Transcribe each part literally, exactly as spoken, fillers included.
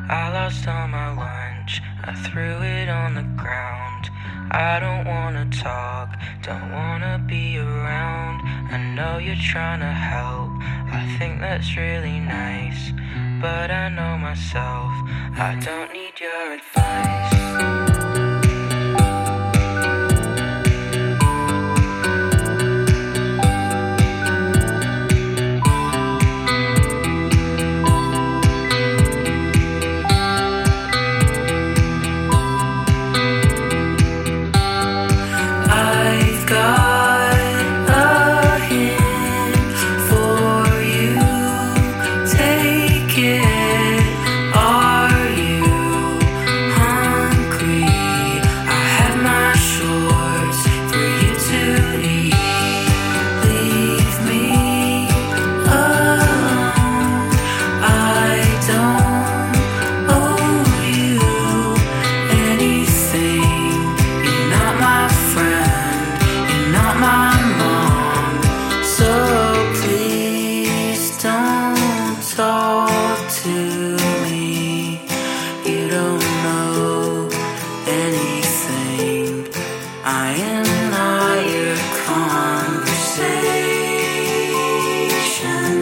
I lost all my lunch, I threw it on the ground. I don't wanna talk, don't wanna be around. I know you're trying to help, I think that's really nice. But I know myself, I don't need your advice. Talk to me. You don't know anything. I am not your conversation.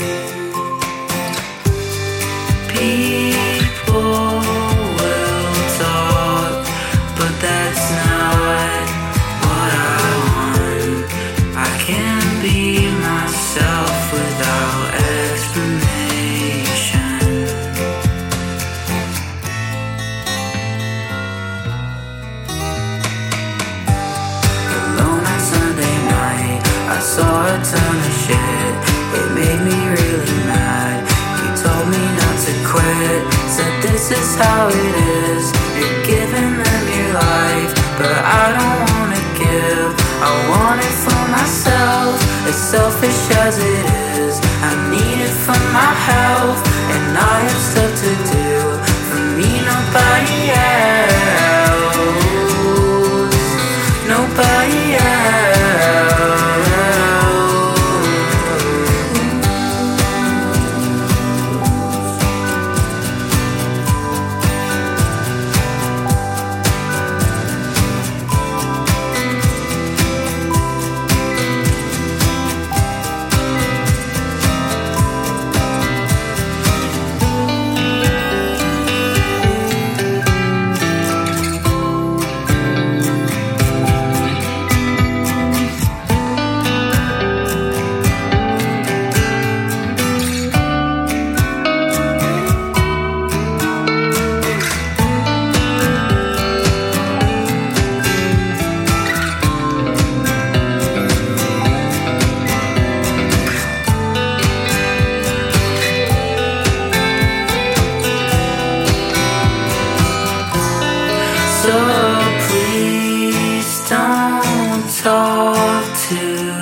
People will talk, but that's not what I want. I can't be myself without explanation. I saw a ton of shit, it made me really mad. You told me not to quit, said this is how it is. You're giving them your life, but I don't wanna give. I want it for myself, as selfish as it is. I need it for my health, and I have stuff to do. For me, nobody else. Nobody else. So please don't talk to